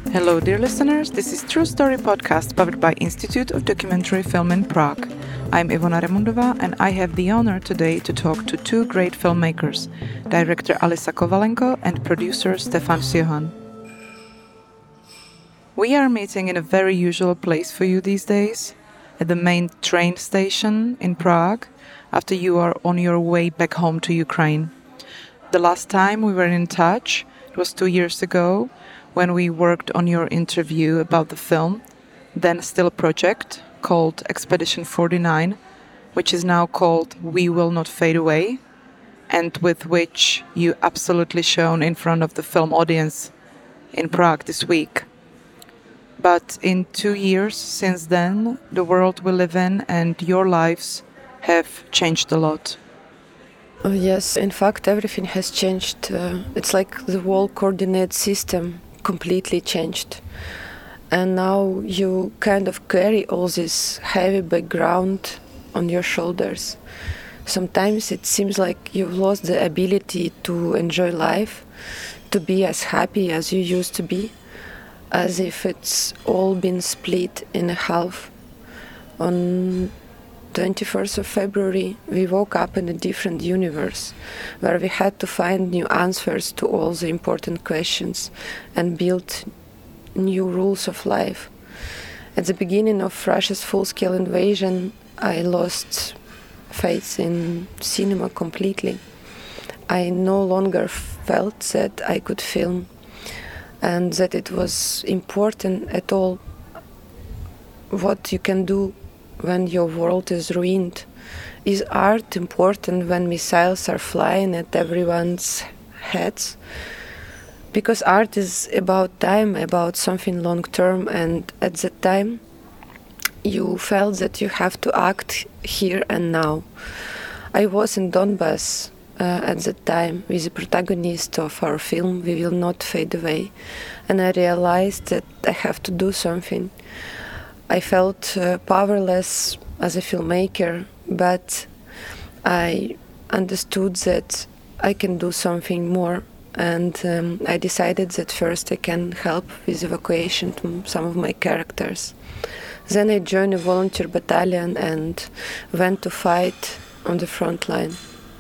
Hello, dear listeners. This is True Story Podcast powered by Institute of Documentary Film in Prague. I'm Ivona Remundova, and I have the honor today to talk to two great filmmakers, director Alisa Kovalenko and producer Stefan Siohan. We are meeting in a very usual place for you these days, at the main train station in Prague, after you are on your way back home to Ukraine. The last time we were in touch, it was 2 years ago, when we worked on your interview about the film, then still a project called Expedition 49, which is now called We Will Not Fade Away, and with which you absolutely shone in front of the film audience in Prague this week. But in 2 years since then, the world we live in and your lives have changed a lot. Oh, yes, in fact, everything has changed. It's like the whole coordinate system completely changed. And now you kind of carry all this heavy background on your shoulders. Sometimes it seems like you've lost the ability to enjoy life, to be as happy as you used to be, as if it's all been split in half. On 21st of February, we woke up in a different universe, where we had to find new answers to all the important questions and build new rules of life. At the beginning of Russia's full-scale invasion, I lost faith in cinema completely. I no longer felt that I could film and that it was important at all what you can do when your world is ruined. Is art important when missiles are flying at everyone's heads? Because art is about time, about something long-term, and at that time you felt that you have to act here and now. I was in Donbass at that time with the protagonist of our film, We Will Not Fade Away, and I realized that I have to do something. I felt powerless as a filmmaker, but I understood that I can do something more, and I decided that first I can help with evacuation to some of my characters. Then I joined a volunteer battalion and went to fight on the front line.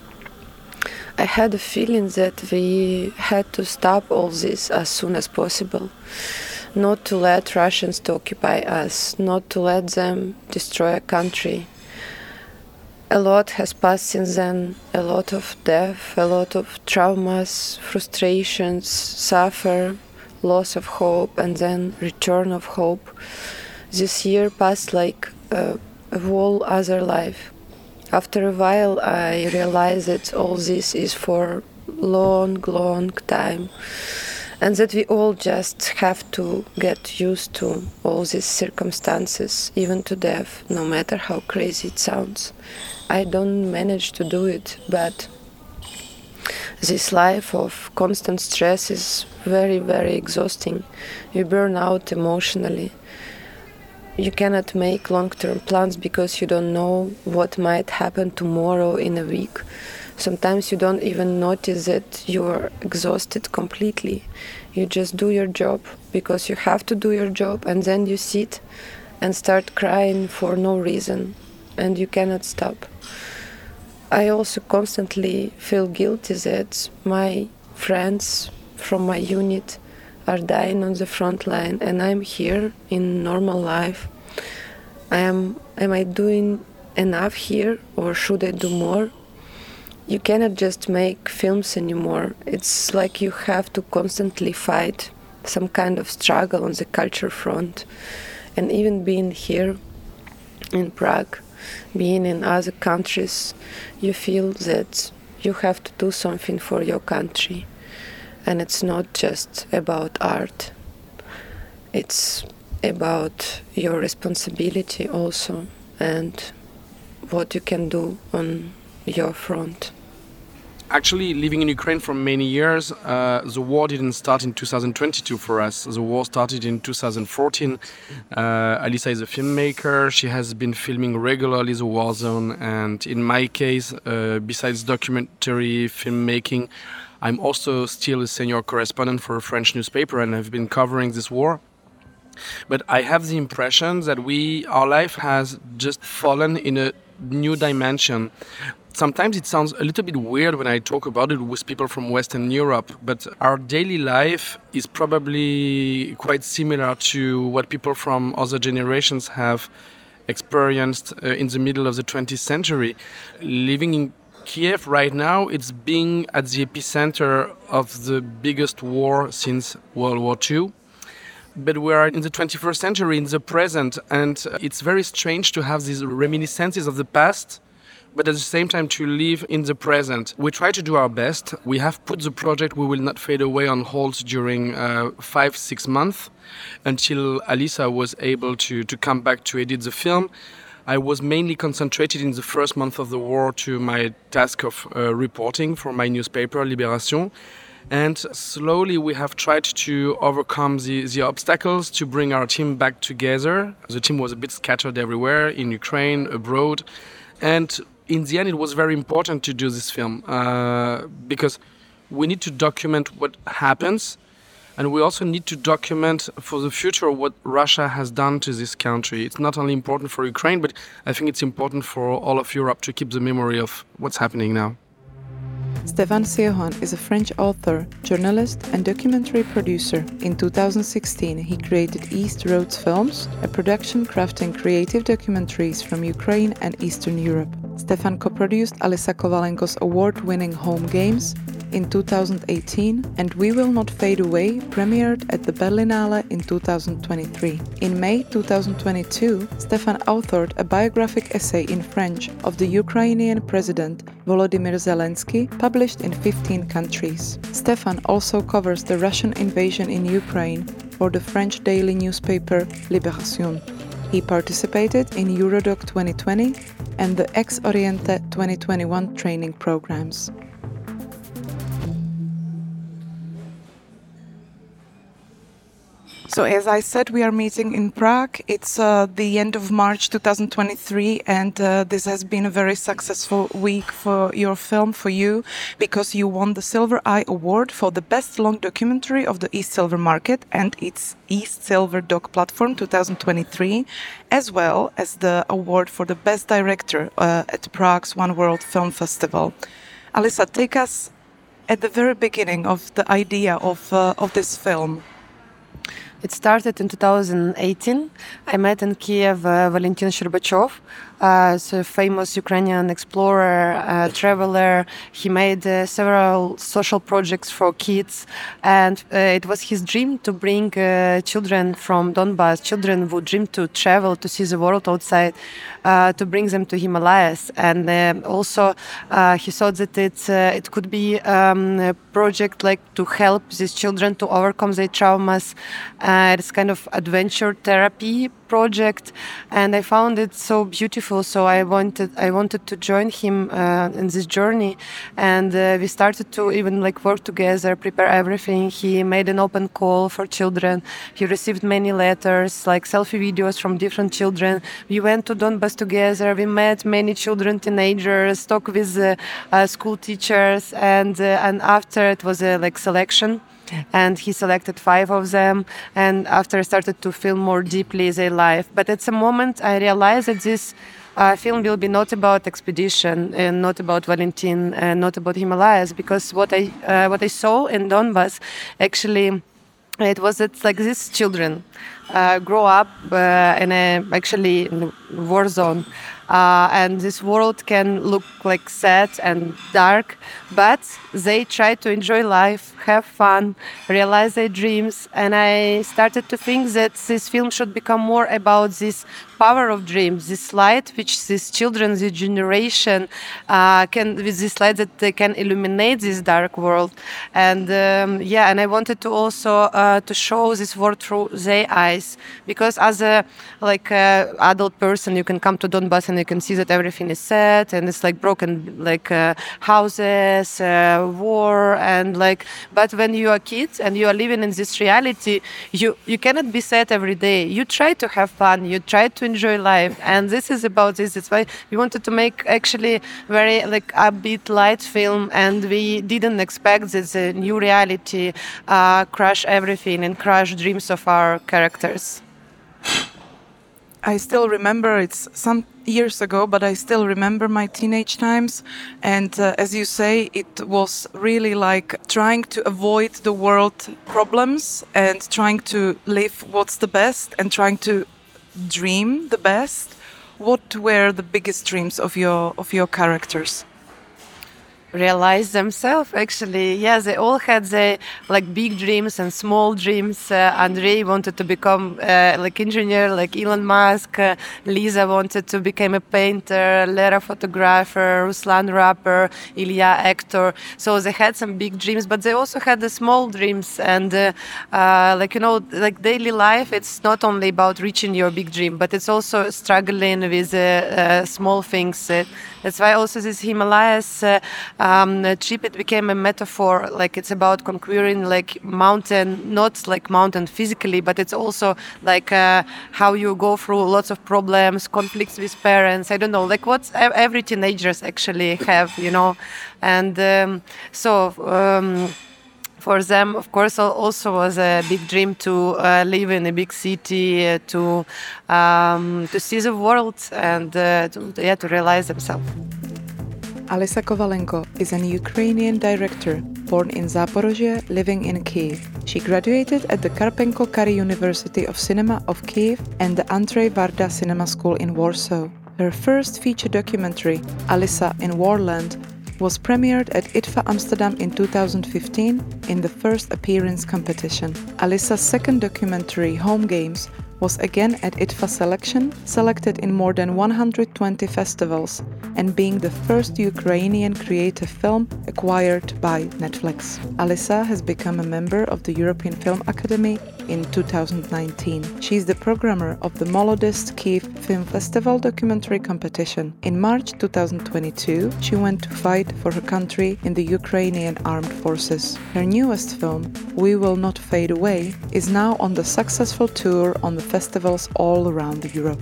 I had a feeling that we had to stop all this as soon as possible. Not to let Russians to occupy us, not to let them destroy a country. A lot has passed since then, a lot of death, a lot of traumas, frustrations, suffer, loss of hope, and then return of hope. This year passed like a whole other life. After a while, I realized that all this is for long, long time, and that we all just have to get used to all these circumstances, even to death, no matter how crazy it sounds. I don't manage to do it, but this life of constant stress is very, very exhausting. You burn out emotionally. You cannot make long-term plans because you don't know what might happen tomorrow in a week. Sometimes you don't even notice that you're exhausted completely. You just do your job because you have to do your job, and then you sit and start crying for no reason, and you cannot stop. I also constantly feel guilty that my friends from my unit are dying on the front line, and I'm here in normal life. Am I doing enough here, or should I do more? You cannot just make films anymore. It's like you have to constantly fight some kind of struggle on the culture front. And even being here in Prague, being in other countries, you feel that you have to do something for your country. And it's not just about art. It's about your responsibility also, and what you can do on your front. Actually, living in Ukraine for many years, the war didn't start in 2022 for us. The war started in 2014. Alisa is a filmmaker. She has been filming regularly the war zone. And in my case, besides documentary filmmaking, I'm also still a senior correspondent for a French newspaper, and I've been covering this war. But I have the impression that our life has just fallen in a new dimension. Sometimes it sounds a little bit weird when I talk about it with people from Western Europe, but our daily life is probably quite similar to what people from other generations have experienced in the middle of the 20th century. Living in Kiev right now, it's being at the epicenter of the biggest war since World War II. But we are in the 21st century, in the present, and it's very strange to have these reminiscences of the past, but at the same time to live in the present. We try to do our best. We have put the project We Will Not Fade Away on hold during 5-6 months until Alisa was able to come back to edit the film. I was mainly concentrated in the first month of the war to my task of reporting for my newspaper, Libération. And slowly we have tried to overcome the obstacles to bring our team back together. The team was a bit scattered everywhere, in Ukraine, abroad. And in the end, it was very important to do this film because we need to document what happens. And we also need to document for the future what Russia has done to this country. It's not only important for Ukraine, but I think it's important for all of Europe to keep the memory of what's happening now. Stéphane Seohan is a French author, journalist, and documentary producer. In 2016, he created East Roads Films, a production crafting creative documentaries from Ukraine and Eastern Europe. Stéphane co-produced Alisa Kovalenko's award-winning Home Games in 2018, and We Will Not Fade Away premiered at the Berlinale in 2023. In May 2022, Stéphane authored a biographic essay in French of the Ukrainian president Volodymyr Zelensky, published in 15 countries. Stéphane also covers the Russian invasion in Ukraine for the French daily newspaper Libération. He participated in Eurodoc 2020 and the Ex Oriente 2021 training programs. So as I said, we are meeting in Prague. It's the end of March 2023, and this has been a very successful week for your film, for you, because you won the Silver Eye Award for the Best Long Documentary of the East Silver Market and its East Silver Doc Platform 2023, as well as the award for the Best Director at Prague's One World Film Festival. Alisa, take us at the very beginning of the idea of this film. It started in 2018. I met in Kiev Valentin Shcherbachev, a famous Ukrainian explorer, traveler. He made several social projects for kids, and it was his dream to bring children from Donbass, children who dream to travel, to see the world outside, to bring them to Himalayas. And also he thought that it could be a project like to help these children to overcome their traumas. It's kind of adventure therapy project, and I found it so beautiful. So I wanted to join him in this journey, and we started to even work together, prepare everything. He made an open call for children. He received many letters, selfie videos from different children. We went to Donbass together. We met many children, teenagers, talked with school teachers, and after it was a selection. And he selected 5 of them, and after I started to feel more deeply their life. But at some moment I realized that this film will be not about expedition and not about Valentin and not about Himalayas, because what I saw in Donbass, actually, it was that these children grow up in a war zone. And this world can look sad and dark, but they try to enjoy life, have fun, realize their dreams. And I started to think that this film should become more about this power of dreams, this light which these children, this generation with this light that they can illuminate this dark world. And and I wanted to also to show this world through their eyes, because as a adult person, you can come to Donbass and you can see that everything is set, and it's like broken, like houses, war, and like. But when you are kids and you are living in this reality, you cannot be sad every day. You try to have fun, you try to enjoy life, and this is about this. It's why we wanted to make actually very like upbeat, light film, and we didn't expect this new reality crush everything and crush dreams of our characters. I still remember, it's some years ago, but I still remember my teenage times. And as you say, it was really like trying to avoid the world problems and trying to live what's the best and trying to dream the best. What were the biggest dreams of your characters? Realize themselves, actually. Yeah, they all had the like big dreams and small dreams. Andrei wanted to become like engineer like Elon Musk. Lisa wanted to become a painter, Lera photographer, Ruslan rapper, Ilya actor. So they had some big dreams, but they also had the small dreams. And like, you know, like daily life, it's not only about reaching your big dream, but it's also struggling with small things. That's why also this Himalayas trip, it became a metaphor. Like it's about conquering like mountain, not like mountain physically, but it's also like how you go through lots of problems, conflicts with parents. I don't know, like what every teenagers actually have, you know. And for them, of course, also was a big dream to live in a big city, to see the world, and to realize themselves. Alisa Kovalenko is an Ukrainian director born in Zaporozhye, living in Kyiv. She graduated at the Karpenko-Kary University of Cinema of Kyiv and the Andrzej Wajda Cinema School in Warsaw. Her first feature documentary, Alisa in Warland, was premiered at IDFA Amsterdam in 2015 in the first appearance competition. Alisa's second documentary, Home Games, was again at IDFA Selection, selected in more than 120 festivals, and being the first Ukrainian creative film acquired by Netflix. Alisa has become a member of the European Film Academy in 2019. She is the programmer of the Molodist Kyiv Film Festival documentary competition. In March 2022, she went to fight for her country in the Ukrainian Armed Forces. Her newest film, We Will Not Fade Away, is now on the successful tour on the festivals all around Europe.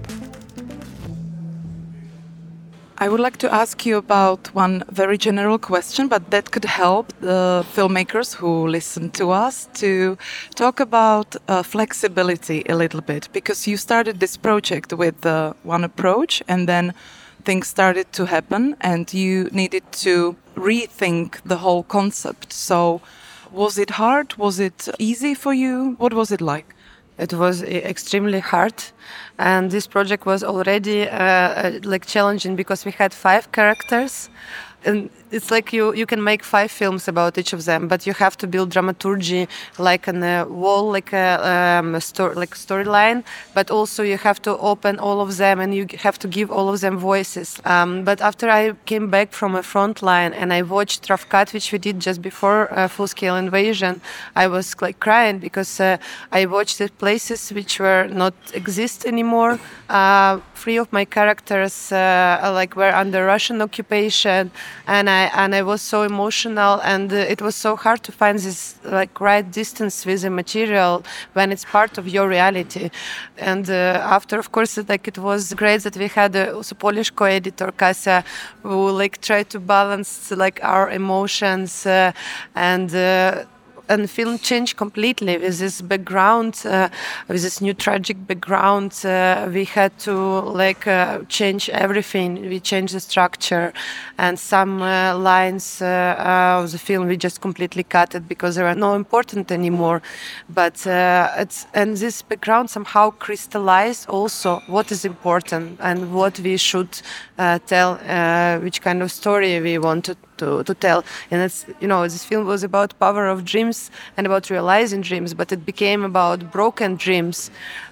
I would like to ask you about one very general question, but that could help the filmmakers who listen to us to talk about flexibility a little bit, because you started this project with one approach and then things started to happen and you needed to rethink the whole concept. So was it hard? Was it easy for you? What was it like? It was extremely hard, and this project was already like challenging because we had 5 characters, and it's like you can make 5 films about each of them, but you have to build dramaturgy like on a wall, like a storyline, but also you have to open all of them and you have to give all of them voices. But after I came back from a front line and I watched Rough Cut, which we did just before full-scale invasion, I was like crying because I watched the places which were not exist anymore. 3 of my characters like were under Russian occupation, and I was so emotional, and it was so hard to find this like right distance with the material when it's part of your reality. And after, of course, like it was great that we had a Polish co-editor Kasia, who like tried to balance like our emotions and the film changed completely with this background, with this new tragic background. We had to like change everything. We changed the structure, and some lines of the film we just completely cut it because they are not important anymore. But and this background somehow crystallized also what is important and what we should tell, which kind of story we wanted to tell. And it's, you know, this film was about power of dreams and about realizing dreams, but it became about broken dreams.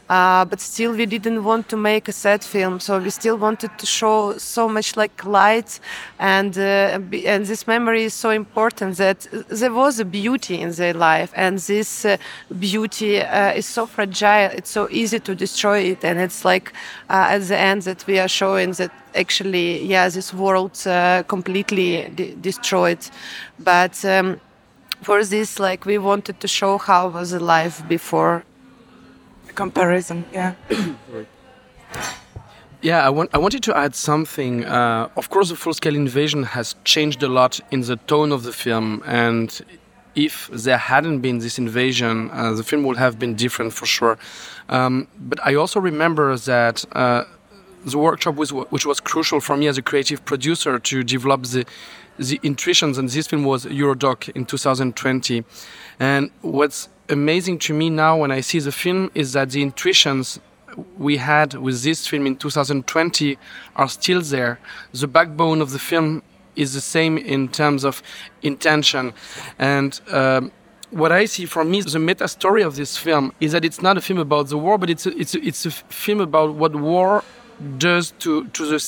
but still we didn't want to make a sad film, so we still wanted to show so much like light, and this memory is so important that there was a beauty in their life, and this beauty is so fragile, it's so easy to destroy it, and it's like at the end that we are showing that actually, yeah, this world completely destroyed, but for this, like, we wanted to show how was the life before. Comparison, yeah. Yeah, I wanted to add something. Of course, the full-scale invasion has changed a lot in the tone of the film, and if there hadn't been this invasion, the film would have been different for sure. But I also remember that the workshop which was crucial for me as a creative producer to develop the intuitions, and this film was Eurodoc in 2020. And what's amazing to me now when I see the film is that the intuitions we had with this film in 2020 are still there. The backbone of the film is the same in terms of intention. And what I see for me, the meta story of this film is that it's not a film about the war, but it's a film about what war does to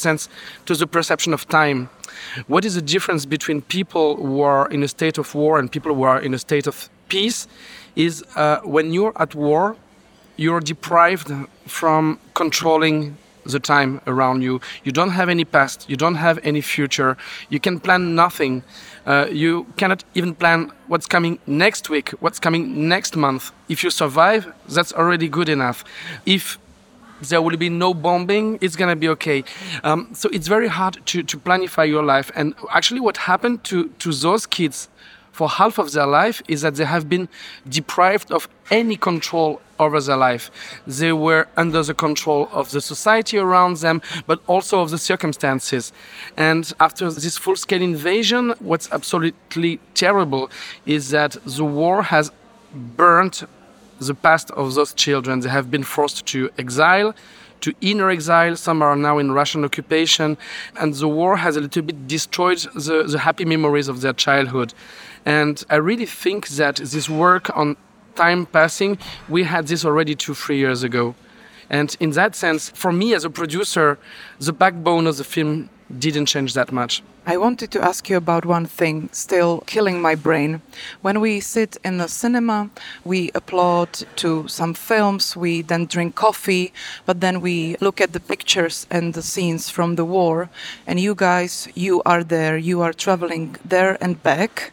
the perception of time. What is the difference between people who are in a state of war and people who are in a state of peace is when you're at war, you're deprived from controlling the time around you. You don't have any past, you don't have any future, you can plan nothing. You cannot even plan what's coming next week, what's coming next month. If you survive, that's already good enough. If there will be no bombing, it's going to be okay. So it's very hard to planify your life. And actually what happened to those kids for half of their life is that they have been deprived of any control over their life. They were under the control of the society around them, but also of the circumstances. And after this full-scale invasion, what's absolutely terrible is that the war has burnt the past of those children. They have been forced to exile, to inner exile. Some are now in Russian occupation. And the war has a little bit destroyed the happy memories of their childhood. And I really think that this work on time passing, we had this already 2-3 years ago. And in that sense, for me as a producer, the backbone of the film didn't change that much. I wanted to ask you about one thing still killing my brain. When we sit in the cinema, we applaud to some films, we then drink coffee, but then we look at the pictures and the scenes from the war, and you guys, you are there, you are traveling there and back.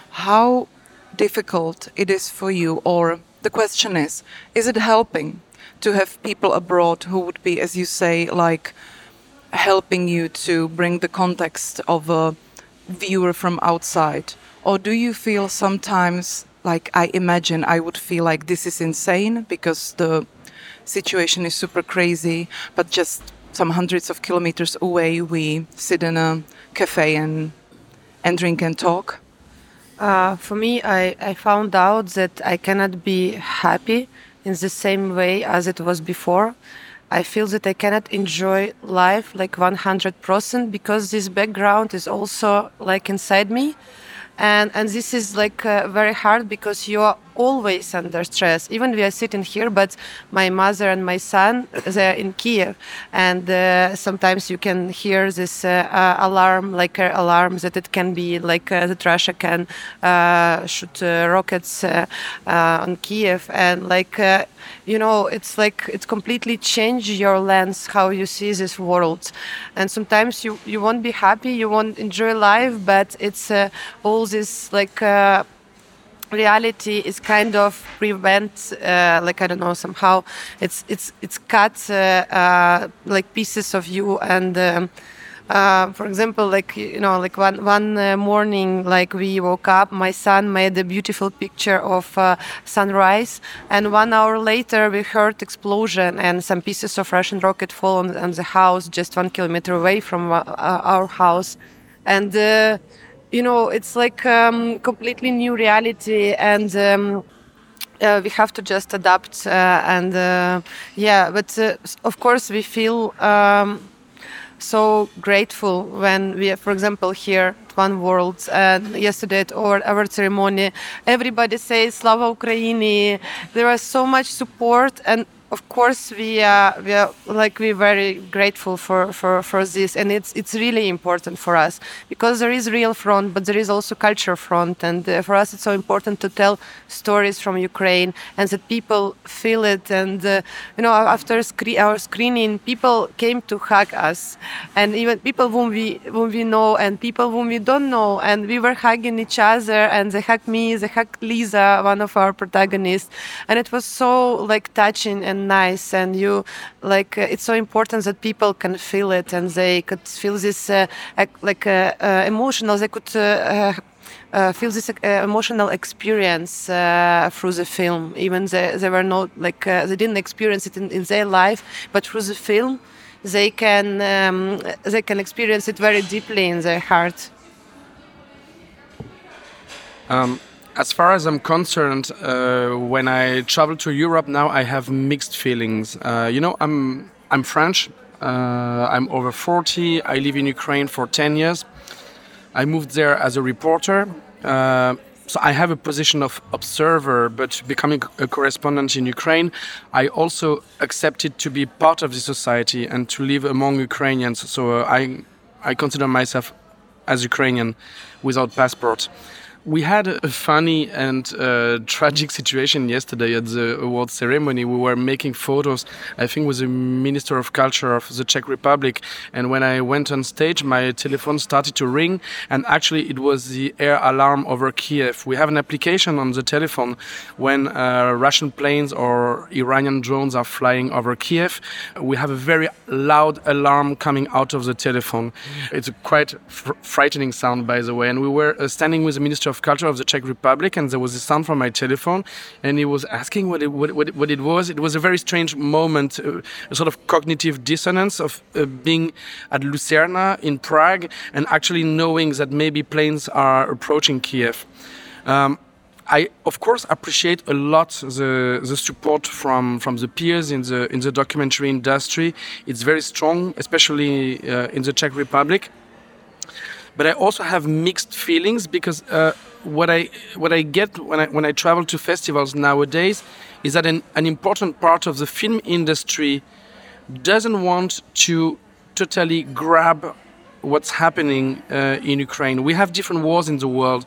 How difficult it is for you, or the question is it helping to have people abroad who would be, as you say, like helping you to bring the context of a viewer from outside? Or do you feel sometimes, like I imagine I would feel like this is insane because the situation is super crazy, but just some hundreds of kilometers away we sit in a cafe and drink and talk? For me, I found out that I cannot be happy in the same way as it was before. I feel that I cannot enjoy life like 100% because this background is also like inside me. And this is like very hard because you are always under stress. Even we are sitting here, but my mother and my son, they're in Kiev. And sometimes you can hear this alarm, like alarms that it can be like that Russia can shoot rockets on Kiev. And like, it's like it completely changed your lens, how you see this world. And sometimes you won't be happy, you won't enjoy life, but it's all this like reality is kind of prevent like I don't know, somehow it's cut like pieces of you. And for example, like like one morning, like we woke up, my son made a beautiful picture of sunrise, and 1 hour later we heard explosion and some pieces of Russian rocket fall on the house just 1 kilometer away from our house. And it's like completely new reality, and we have to just adapt. But of course we feel so grateful when we are, for example, here at One World, and yesterday at our ceremony, everybody says Slava Ukraini. There was so much support, and Of course, we're very grateful for this, and it's really important for us because there is real front, but there is also culture front, and for us it's so important to tell stories from Ukraine and that people feel it. And after our screening, people came to hug us, and even people whom we know and people whom we don't know, and we were hugging each other, and they hugged me, they hugged Lisa, one of our protagonists, and it was so like touching and nice. And it's so important that people can feel it, and they could feel this emotional. They could feel this emotional experience through the film. Even they were not they didn't experience it in their life, but through the film, they can experience it very deeply in their heart. As far as I'm concerned, when I travel to Europe now, I have mixed feelings. I'm French. I'm over 40. I live in Ukraine for 10 years. I moved there as a reporter. So I have a position of observer, but becoming a correspondent in Ukraine, I also accepted to be part of the society and to live among Ukrainians. So I consider myself as Ukrainian without passport. We had a funny and tragic situation yesterday at the awards ceremony. We were making photos, I think, with the Minister of Culture of the Czech Republic. And when I went on stage, my telephone started to ring. And actually, it was the air alarm over Kiev. We have an application on the telephone when Russian planes or Iranian drones are flying over Kiev. We have a very loud alarm coming out of the telephone. It's a quite frightening sound, by the way. And we were standing with the Minister of Culture of the Czech Republic, and there was a sound from my telephone, and he was asking what it was. It was a very strange moment, a sort of cognitive dissonance of being at Lucerna in Prague and actually knowing that maybe planes are approaching Kiev. I, of course, appreciate a lot the support from the peers in the documentary industry. It's very strong, especially in the Czech Republic. But I also have mixed feelings because what I get when I travel to festivals nowadays is that an important part of the film industry doesn't want to totally grab what's happening in Ukraine. We have different wars in the world.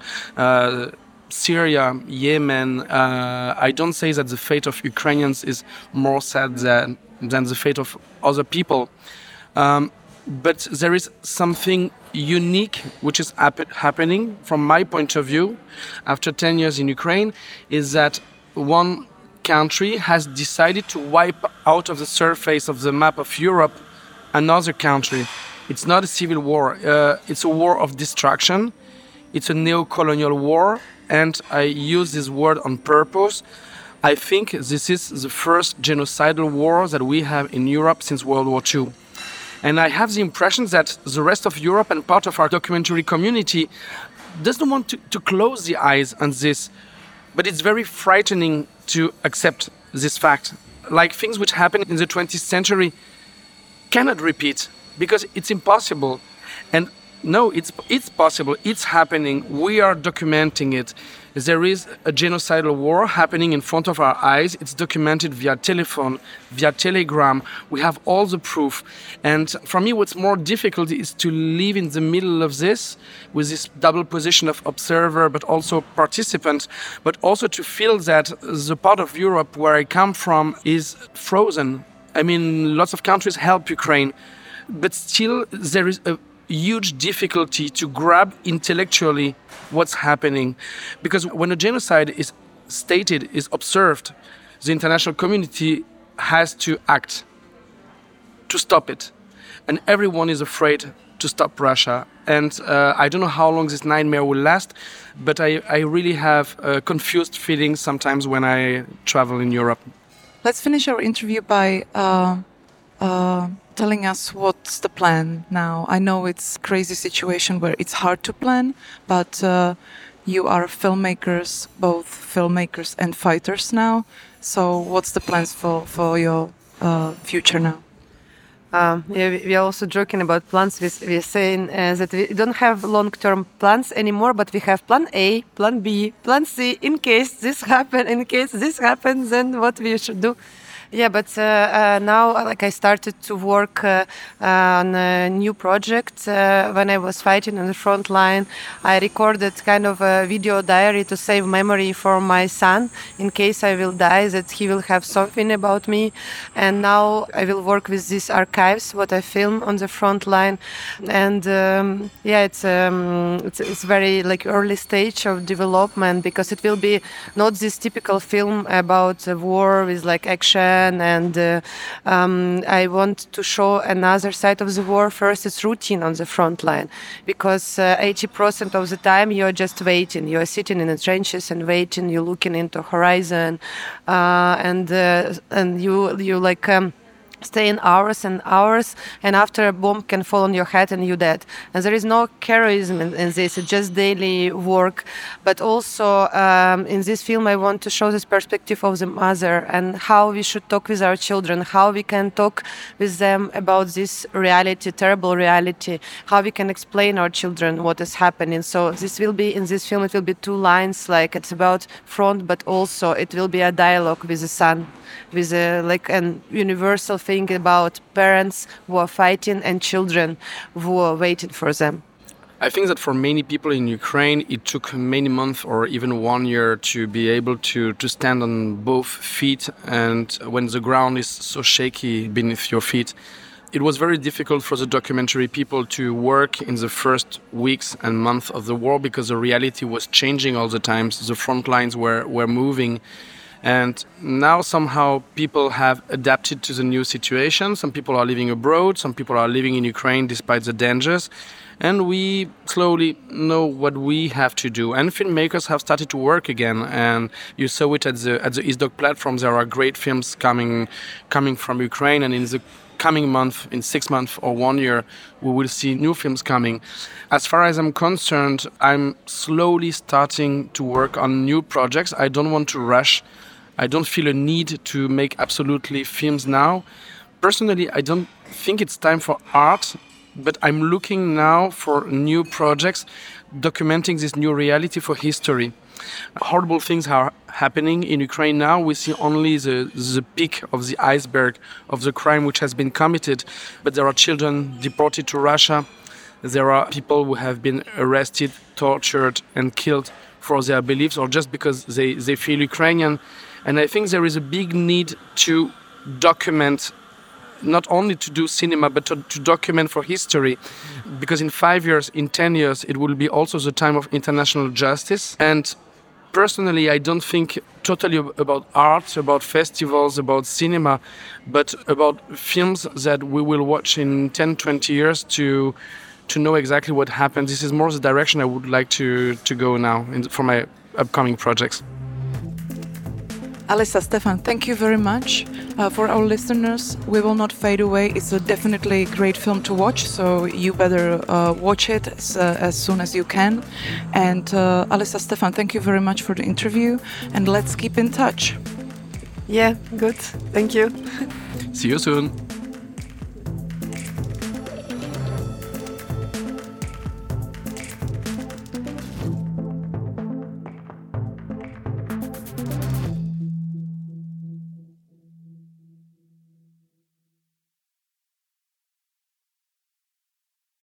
Syria, Yemen. I don't say that the fate of Ukrainians is more sad than the fate of other people. But there is something unique which is happening from my point of view after 10 years in Ukraine, is that one country has decided to wipe out of the surface of the map of Europe another country. It's not a civil war. It's a war of destruction. It's a neo-colonial war, and I use this word on purpose. I think this is the first genocidal war that we have in Europe since World War II. And I have the impression that the rest of Europe and part of our documentary community doesn't want to close the eyes on this. But it's very frightening to accept this fact. Like things which happened in the 20th century cannot repeat because it's impossible. And no, it's possible. It's happening. We are documenting it. There is a genocidal war happening in front of our eyes. It's documented via telephone, via telegram. We have all the proof. And for me, what's more difficult is to live in the middle of this with this double position of observer, but also participant, but also to feel that the part of Europe where I come from is frozen. I mean, lots of countries help Ukraine, but still there is a huge difficulty to grab intellectually what's happening. Because when a genocide is stated, is observed, the international community has to act to stop it. And everyone is afraid to stop Russia. And I don't know how long this nightmare will last, but I really have confused feelings sometimes when I travel in Europe. Let's finish our interview by telling us what's the plan now. I know it's a crazy situation where it's hard to plan, but you are filmmakers, both filmmakers and fighters now. So what's the plans for your future now? We are also joking about plans. We're saying that we don't have long-term plans anymore, but we have plan A, plan B, plan C, in case this happens, then what we should do. Yeah, but now, like, I started to work on a new project. When I was fighting on the front line, I recorded kind of a video diary to save memory for my son in case I will die, that he will have something about me. And now I will work with these archives, what I film on the front line. And yeah, it's very like early stage of development, because it will be not this typical film about war with like action, and I want to show another side of the war. First, it's routine on the front line, because 80% of the time you're just waiting. You're sitting in the trenches and waiting. You're looking into horizon, and you like. Staying hours and hours, and after a bomb can fall on your head and you're dead. And there is no heroism in this, it's just daily work. But also in this film I want to show this perspective of the mother, and how we should talk with our children, how we can talk with them about this reality, terrible reality, how we can explain our children what is happening. So this will be, in this film, it will be 2 lines, like it's about front, but also it will be a dialogue with the son, with like an universal thing about parents who are fighting and children who are waiting for them. I think that for many people in Ukraine, it took many months or even 1 year to be able to stand on both feet. And when the ground is so shaky beneath your feet, it was very difficult for the documentary people to work in the first weeks and months of the war, because the reality was changing all the time. The front lines were moving. And now somehow people have adapted to the new situation. Some people are living abroad, some people are living in Ukraine despite the dangers. And we slowly know what we have to do. And filmmakers have started to work again. And you saw it at the Eastdoc platform. There are great films coming from Ukraine. And in the coming month, in 6 months or 1 year, we will see new films coming. As far as I'm concerned, I'm slowly starting to work on new projects. I don't want to rush. I don't feel a need to make absolutely films now. Personally, I don't think it's time for art, but I'm looking now for new projects documenting this new reality for history. Horrible things are happening in Ukraine now. We see only the peak of the iceberg of the crime which has been committed, but there are children deported to Russia. There are people who have been arrested, tortured and killed for their beliefs or just because they feel Ukrainian. And I think there is a big need to document, not only to do cinema, but to document for history. Because in 5 years, in 10 years, it will be also the time of international justice. And personally, I don't think totally about art, about festivals, about cinema, but about films that we will watch in 10, 20 years to know exactly what happened. This is more the direction I would like to go now for my upcoming projects. Alisa, Stefan, thank you very much. For our listeners, We Will Not Fade Away is a definitely great film to watch, so you better watch it as soon as you can. And Alisa, Stefan, thank you very much for the interview, and let's keep in touch. Yeah, good. Thank you. See you soon.